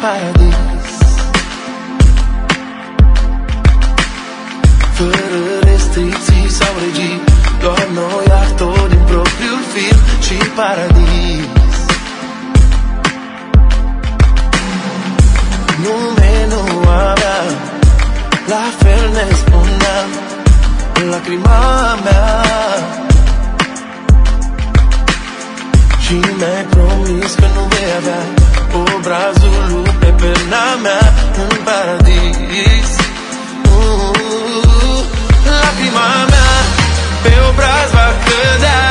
paradis. Fără restricții sau regii, doar noi actori din propriul film și paradis. Nume nu avea, la fel ne spuneam, lacrima mea. Și mi-ai promis că nu vei avea obrazul lui pe perna mea în paradis. Lacrima mea pe obraz va cădea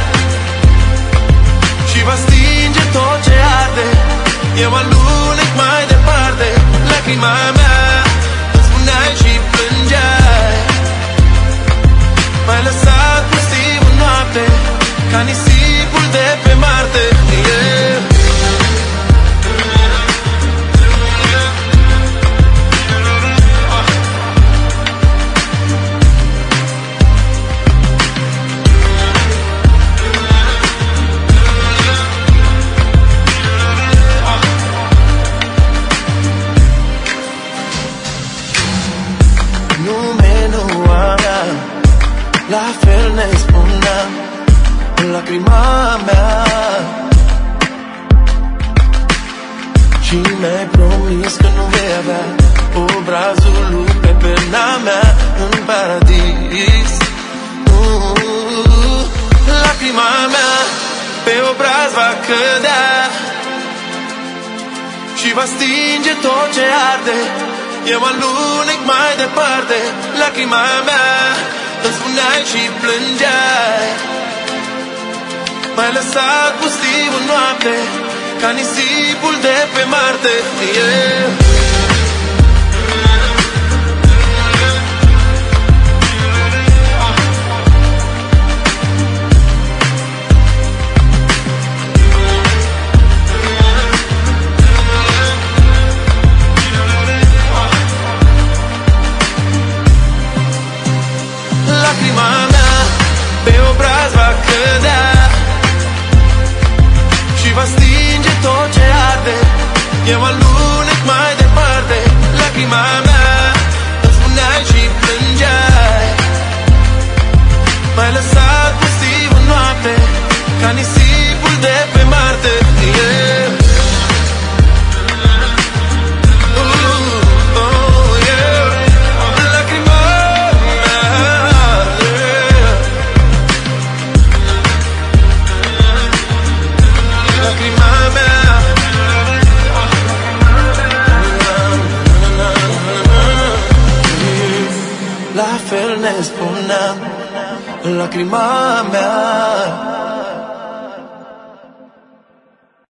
și va stinge tot ce arde. Eu alunec mai departe. Lacrima mea îmi spuneai și plângeai. M-ai lăsat pustiu în noapte, ca nisipul de pe Marte. Nume nu avea, la fel ne spuneam, lacrima mea. Și mi-ai promis că nu vei avea obrazul lui pe perna mea în paradis. Lacrima mea pe obraz va cădea și va stinge tot ce arde. Eu alunec mai departe. Lacrima mea îmi spuneai și plângeai. M-ai lăsat pustiu în noapte, ca nisipul de pe Marte. Lacrima mea pe obraz va cădea și va stinge tot ce arde. Eu alunec mai departe. Lacrima mea îmi spuneai și plângeai. M-ai lăsat pustiu în noapte, ca nisipul de pe Marte. La fel ne spuneam, lacrima mea.